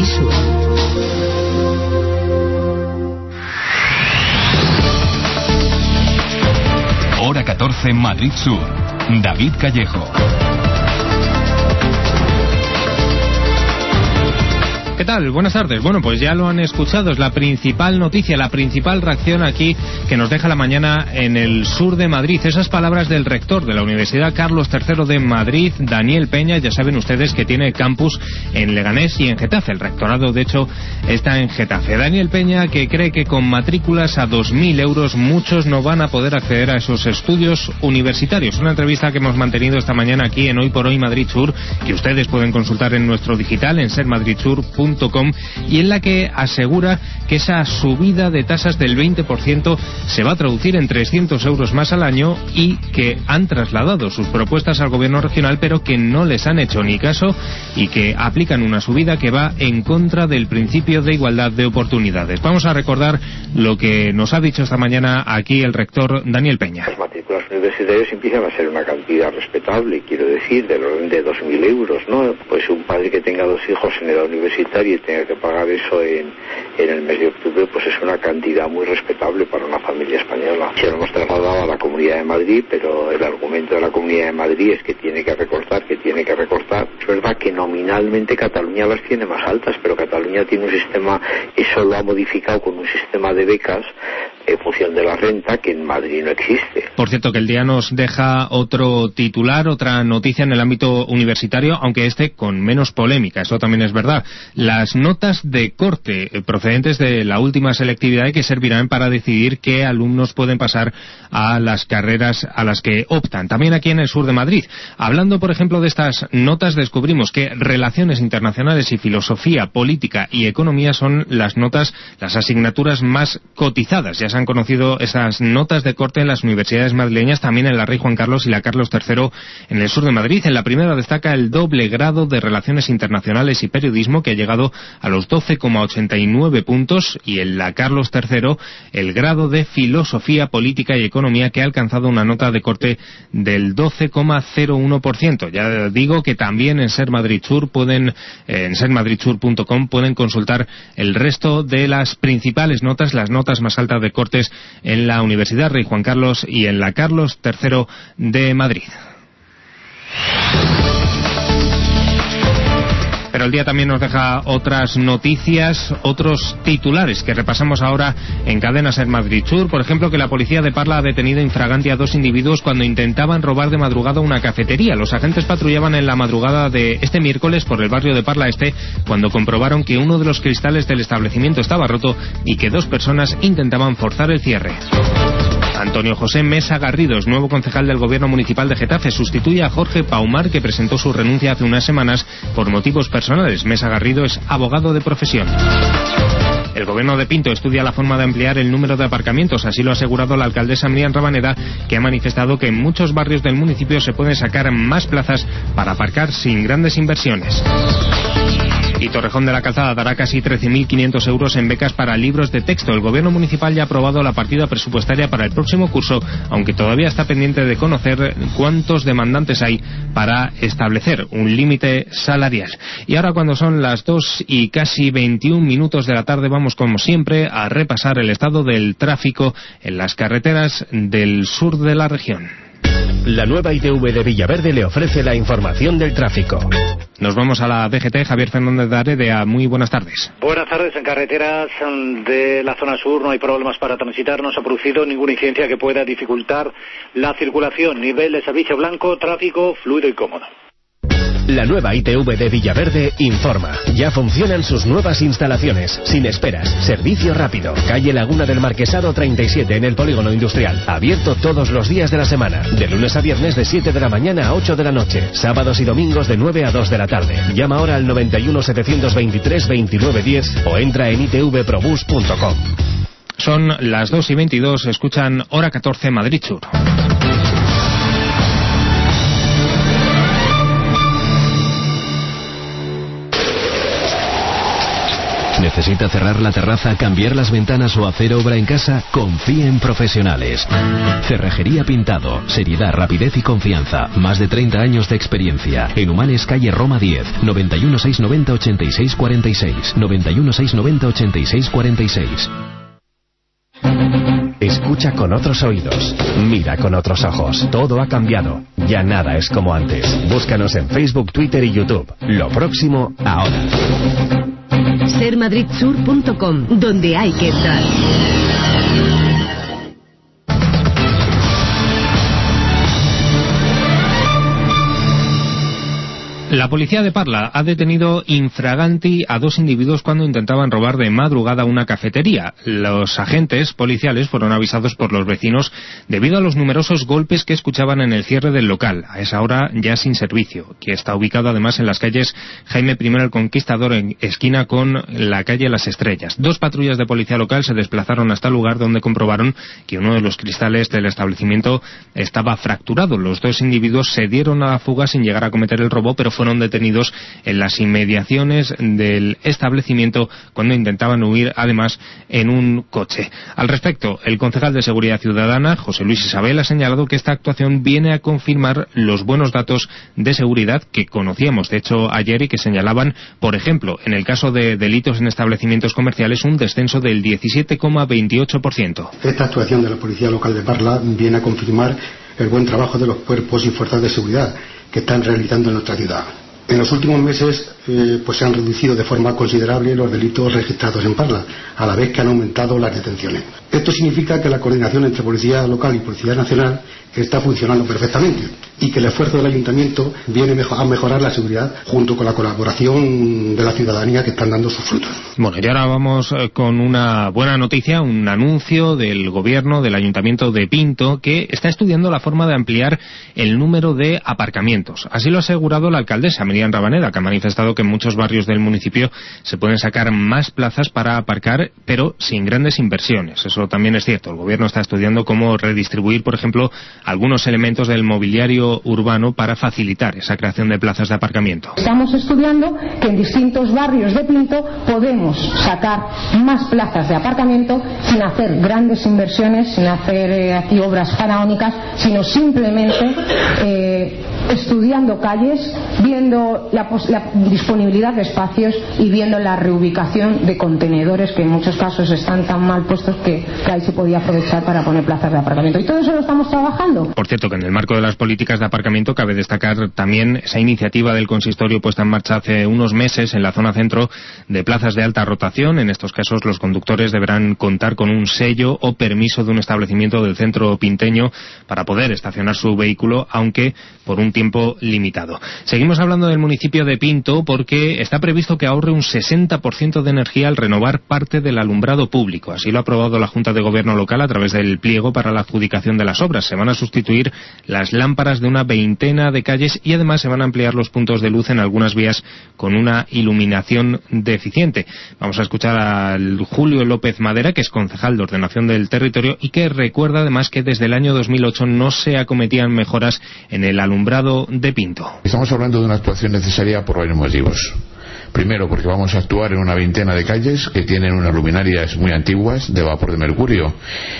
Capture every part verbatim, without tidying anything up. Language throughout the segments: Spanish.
Sur. Hora catorce, Madrid Sur. David Callejo. ¿Qué tal? Buenas tardes. Bueno, pues ya lo han escuchado, es la principal noticia, la principal reacción aquí que nos deja la mañana en el sur de Madrid. Esas palabras del rector de la Universidad Carlos tercero de Madrid, Daniel Peña. Ya saben ustedes que tiene campus en Leganés y en Getafe. El rectorado, de hecho, está en Getafe. Daniel Peña, que cree que con matrículas a dos mil euros muchos no van a poder acceder a esos estudios universitarios. Una entrevista que hemos mantenido esta mañana aquí en Hoy por Hoy Madrid Sur, que ustedes pueden consultar en nuestro digital, en ser madrid sur punto com, y en la que asegura que esa subida de tasas del veinte por ciento se va a traducir en trescientos euros más al año y que han trasladado sus propuestas al gobierno regional pero que no les han hecho ni caso y que aplican una subida que va en contra del principio de igualdad de oportunidades. Vamos a recordar lo que nos ha dicho esta mañana aquí el rector Daniel Peña. Las matrículas universitarias empiezan a ser una cantidad respetable, quiero decir, del orden de dos mil euros, ¿no? Pues un padre que tenga dos hijos en edad universitaria y tenga que pagar eso en, en el mes de octubre, pues es una cantidad muy respetable para una familia española. Se lo hemos trasladado a la Comunidad de Madrid, pero el argumento de la Comunidad de Madrid es que tiene que recortar, que tiene que recortar. Es verdad que nominalmente Cataluña las tiene más altas, pero Cataluña tiene un sistema, eso lo ha modificado con un sistema de becas en función de la renta que en Madrid no existe. Por cierto, que el día nos deja otro titular, otra noticia en el ámbito universitario, aunque este con menos polémica, eso también es verdad. Las notas de corte procedentes de la última selectividad que servirán para decidir qué alumnos pueden pasar a las carreras a las que optan. También aquí en el sur de Madrid. Hablando, por ejemplo, de estas notas, descubrimos que Relaciones Internacionales y Filosofía, Política y Economía son las notas, las asignaturas más cotizadas. Ya se han conocido esas notas de corte en las universidades madrileñas, también en la Rey Juan Carlos y la Carlos tercero en el sur de Madrid. En la primera destaca el doble grado de Relaciones Internacionales y Periodismo, que ha llegado a los doce coma ochenta y nueve puntos, y en la Carlos tercero el grado de Filosofía, Política y Economía, que ha alcanzado una nota de corte del doce coma cero uno por ciento. Ya digo que también en Ser Madrid Sur pueden, en ser madrid sur punto com pueden consultar el resto de las principales notas, las notas más altas de cortes en la Universidad Rey Juan Carlos y en la Carlos tercero de Madrid. Pero el día también nos deja otras noticias, otros titulares que repasamos ahora en Cadena Ser Madrid Sur. Por ejemplo, que la policía de Parla ha detenido in flagrante a dos individuos cuando intentaban robar de madrugada una cafetería. Los agentes patrullaban en la madrugada de este miércoles por el barrio de Parla Este cuando comprobaron que uno de los cristales del establecimiento estaba roto y que dos personas intentaban forzar el cierre. Antonio José Mesa Garrido es nuevo concejal del Gobierno Municipal de Getafe. Sustituye a Jorge Paumar, que presentó su renuncia hace unas semanas por motivos personales. Mesa Garrido es abogado de profesión. El Gobierno de Pinto estudia la forma de ampliar el número de aparcamientos. Así lo ha asegurado la alcaldesa Miriam Rabaneda, que ha manifestado que en muchos barrios del municipio se pueden sacar más plazas para aparcar sin grandes inversiones. Y Torrejón de la Calzada dará casi trece mil quinientos euros en becas para libros de texto. El Gobierno Municipal ya ha aprobado la partida presupuestaria para el próximo curso, aunque todavía está pendiente de conocer cuántos demandantes hay para establecer un límite salarial. Y ahora, cuando son las dos y casi veintiún minutos de la tarde, vamos como siempre a repasar el estado del tráfico en las carreteras del sur de la región. La nueva I T V de Villaverde le ofrece la información del tráfico. Nos vamos a la D G T. Javier Fernández de Aredea, muy buenas tardes. Buenas tardes. En carreteras de la zona sur no hay problemas para transitar, no se ha producido ninguna incidencia que pueda dificultar la circulación. Nivel de servicio blanco, tráfico fluido y cómodo. La nueva I T V de Villaverde informa. Ya funcionan sus nuevas instalaciones, sin esperas, servicio rápido. Calle Laguna del Marquesado treinta y siete en el Polígono Industrial. Abierto todos los días de la semana. De lunes a viernes de siete de la mañana a ocho de la noche. Sábados y domingos de nueve a dos de la tarde. Llama ahora al noventa y uno setecientos veintitrés veintinueve diez o entra en i t v probus punto com. Son las dos y veintidós, escuchan Hora catorce Madrid Sur. ¿Necesita cerrar la terraza, cambiar las ventanas o hacer obra en casa? Confíe en profesionales. Cerrajería Pintado. Seriedad, rapidez y confianza. Más de treinta años de experiencia. En Humanes, calle Roma diez. noventa y uno seiscientos noventa ochenta y seis cuarenta y seis. noventa y uno seiscientos noventa ochenta y seis cuarenta y seis. Escucha con otros oídos. Mira con otros ojos. Todo ha cambiado. Ya nada es como antes. Búscanos en Facebook, Twitter y YouTube. Lo próximo, ahora. ser madrid sur punto com, donde hay que estar. La policía de Parla ha detenido infraganti a dos individuos cuando intentaban robar de madrugada una cafetería. Los agentes policiales fueron avisados por los vecinos debido a los numerosos golpes que escuchaban en el cierre del local, a esa hora ya sin servicio, que está ubicado además en las calles Jaime primero el Conquistador, en esquina con la calle Las Estrellas. Dos patrullas de policía local se desplazaron hasta el lugar, donde comprobaron que uno de los cristales del establecimiento estaba fracturado. Los dos individuos se dieron a la fuga sin llegar a cometer el robo, pero fueron detenidos en las inmediaciones del establecimiento cuando intentaban huir, además en un coche. Al respecto, el concejal de Seguridad Ciudadana, José Luis Isabel, ha señalado que esta actuación viene a confirmar los buenos datos de seguridad que conocíamos, de hecho, ayer, y que señalaban, por ejemplo, en el caso de delitos en establecimientos comerciales, un descenso del diecisiete coma veintiocho por ciento. Esta actuación de la Policía Local de Parla viene a confirmar el buen trabajo de los cuerpos y fuerzas de seguridad que están realizando en nuestra ciudad. En los últimos meses eh, pues se han reducido de forma considerable los delitos registrados en Parla, a la vez que han aumentado las detenciones. Esto significa que la coordinación entre Policía Local y Policía Nacional está funcionando perfectamente y que el esfuerzo del Ayuntamiento viene a mejorar la seguridad junto con la colaboración de la ciudadanía, que están dando sus frutos. Bueno, y ahora vamos con una buena noticia, un anuncio del Gobierno, del Ayuntamiento de Pinto, que está estudiando la forma de ampliar el número de aparcamientos. Así lo ha asegurado la alcaldesa Miriam Rabaneda, que ha manifestado que en muchos barrios del municipio se pueden sacar más plazas para aparcar, pero sin grandes inversiones. Eso también es cierto. El Gobierno está estudiando cómo redistribuir, por ejemplo, algunos elementos del mobiliario urbano para facilitar esa creación de plazas de aparcamiento. Estamos estudiando que en distintos barrios de Pinto podemos sacar más plazas de aparcamiento sin hacer grandes inversiones, sin hacer eh, aquí obras faraónicas, sino simplemente eh, estudiando calles, viendo la, la disponibilidad de espacios y viendo la reubicación de contenedores que en muchos casos están tan mal puestos que, que ahí se podía aprovechar para poner plazas de aparcamiento. Y todo eso lo estamos trabajando. Por cierto, que en el marco de las políticas de aparcamiento cabe destacar también esa iniciativa del consistorio puesta en marcha hace unos meses en la zona centro de plazas de alta rotación. En estos casos los conductores deberán contar con un sello o permiso de un establecimiento del centro pinteño para poder estacionar su vehículo, aunque por un tiempo limitado. Seguimos hablando del municipio de Pinto porque está previsto que ahorre un sesenta por ciento de energía al renovar parte del alumbrado público. Así lo ha aprobado la Junta de Gobierno local a través del pliego para la adjudicación de las obras. Se van a sustituir las lámparas de una veintena de calles y además se van a ampliar los puntos de luz en algunas vías con una iluminación deficiente. Vamos a escuchar a Julio López Madera, que es concejal de Ordenación del Territorio y que recuerda además que desde el año dos mil ocho no se acometían mejoras en el alumbrado de Pinto. Estamos hablando de una actuación necesaria por varios motivos. Primero, porque vamos a actuar en una veintena de calles que tienen unas luminarias muy antiguas de vapor de mercurio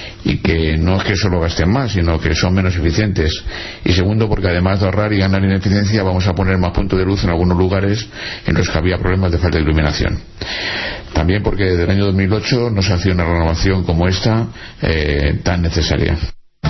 y que no es que solo gasten más, sino que son menos eficientes. Y segundo, porque además de ahorrar y ganar en eficiencia, vamos a poner más puntos de luz en algunos lugares en los que había problemas de falta de iluminación. También porque desde el año dos mil ocho no se hacía una renovación como esta eh, tan necesaria.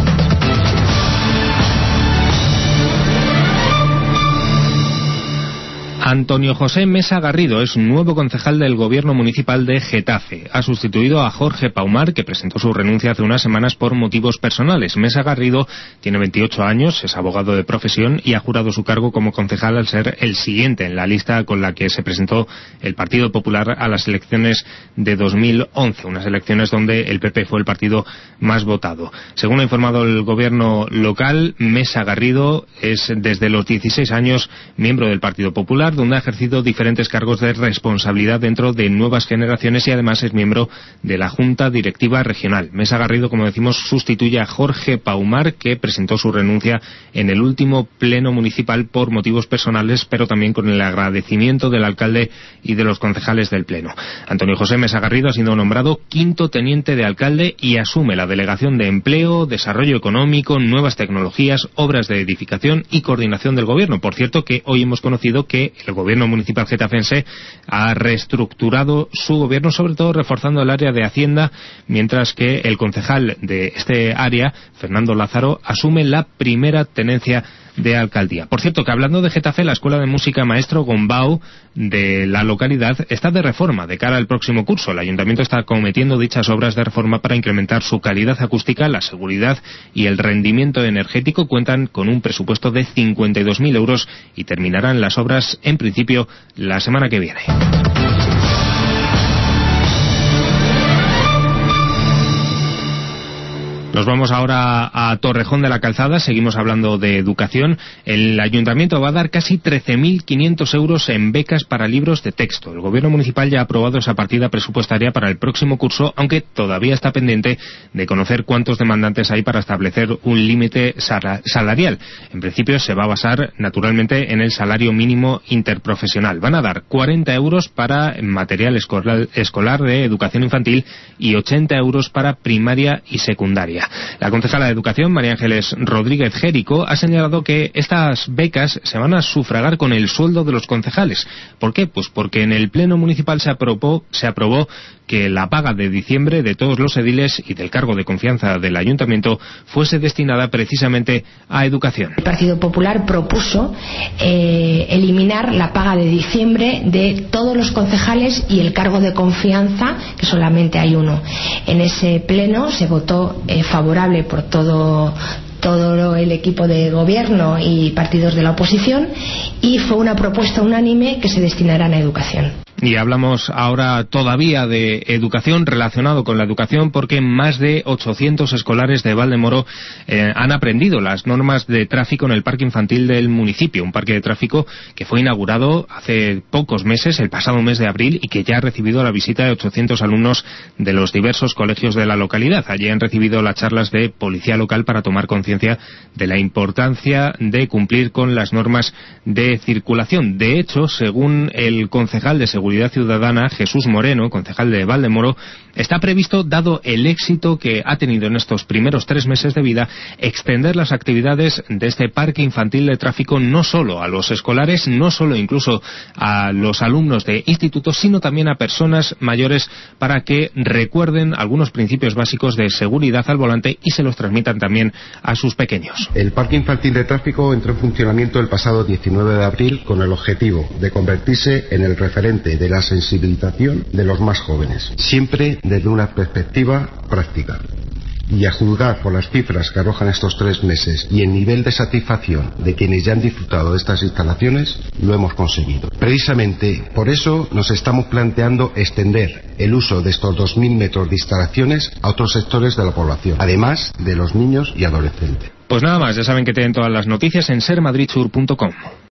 Antonio José Mesa Garrido es nuevo concejal del Gobierno Municipal de Getafe. Ha sustituido a Jorge Paumar, que presentó su renuncia hace unas semanas por motivos personales. Mesa Garrido tiene veintiocho años, es abogado de profesión y ha jurado su cargo como concejal al ser el siguiente en la lista con la que se presentó el Partido Popular a las elecciones de dos mil once, unas elecciones donde el P P fue el partido más votado. Según ha informado el Gobierno local, Mesa Garrido es desde los dieciséis años miembro del Partido Popular. donde ha ejercido diferentes cargos de responsabilidad dentro de Nuevas Generaciones y además es miembro de la Junta Directiva Regional. Mesa Garrido, como decimos, sustituye a Jorge Paumar, que presentó su renuncia en el último pleno municipal por motivos personales, pero también con el agradecimiento del alcalde y de los concejales del pleno. Antonio José Mesa Garrido ha sido nombrado quinto teniente de alcalde y asume la delegación de Empleo, Desarrollo Económico, Nuevas Tecnologías, Obras de Edificación y Coordinación del Gobierno. Por cierto, que hoy hemos conocido que el Gobierno Municipal getafense ha reestructurado su gobierno, sobre todo reforzando el área de Hacienda, mientras que el concejal de este área, Fernando Lázaro, asume la primera tenencia de alcaldía. Por cierto, que hablando de Getafe, la Escuela de Música Maestro Gombau de la localidad está de reforma de cara al próximo curso. El ayuntamiento está cometiendo dichas obras de reforma para incrementar su calidad acústica, la seguridad y el rendimiento energético. Cuentan con un presupuesto de cincuenta y dos mil euros y terminarán las obras en principio la semana que viene. Nos vamos ahora a Torrejón de la Calzada, seguimos hablando de educación. El ayuntamiento va a dar casi trece mil quinientos euros en becas para libros de texto. El gobierno municipal ya ha aprobado esa partida presupuestaria para el próximo curso, aunque todavía está pendiente de conocer cuántos demandantes hay para establecer un límite salarial. En principio se va a basar naturalmente en el salario mínimo interprofesional. Van a dar cuarenta euros para material escolar de educación infantil y ochenta euros para primaria y secundaria. La concejala de Educación, María Ángeles Rodríguez Jérico, ha señalado que estas becas se van a sufragar con el sueldo de los concejales. ¿Por qué? Pues porque en el Pleno Municipal se aprobó, se aprobó que la paga de diciembre de todos los ediles y del cargo de confianza del Ayuntamiento fuese destinada precisamente a educación. El Partido Popular propuso eh, eliminar la paga de diciembre de todos los concejales y el cargo de confianza, que solamente hay uno. En ese pleno se votó eh, favorable por todo todo el equipo de gobierno y partidos de la oposición, y fue una propuesta unánime que se destinarán a educación. Y hablamos ahora todavía de educación, relacionado con la educación, porque más de ochocientos escolares de Valdemoro eh, han aprendido las normas de tráfico en el parque infantil del municipio, un parque de tráfico que fue inaugurado hace pocos meses, el pasado mes de abril, y que ya ha recibido la visita de ochocientos alumnos de los diversos colegios de la localidad. Allí han recibido las charlas de policía local para tomar conciencia de la importancia de cumplir con las normas de circulación. De hecho, según el concejal de Seguridad Ciudadana, Jesús Moreno, concejal de Valdemoro, está previsto, dado el éxito que ha tenido en estos primeros tres meses de vida, extender las actividades de este parque infantil de tráfico no solo a los escolares, no solo incluso a los alumnos de institutos, sino también a personas mayores, para que recuerden algunos principios básicos de seguridad al volante y se los transmitan también a sus pequeños. El parque infantil de tráfico entró en funcionamiento el pasado diecinueve de abril con el objetivo de convertirse en el referente de la sensibilización de los más jóvenes, siempre desde una perspectiva práctica. Y a juzgar por las cifras que arrojan estos tres meses y el nivel de satisfacción de quienes ya han disfrutado de estas instalaciones, lo hemos conseguido. Precisamente por eso nos estamos planteando extender el uso de estos dos mil metros de instalaciones a otros sectores de la población, además de los niños y adolescentes. Pues nada más, ya saben que tienen todas las noticias en ser madrid sur punto com.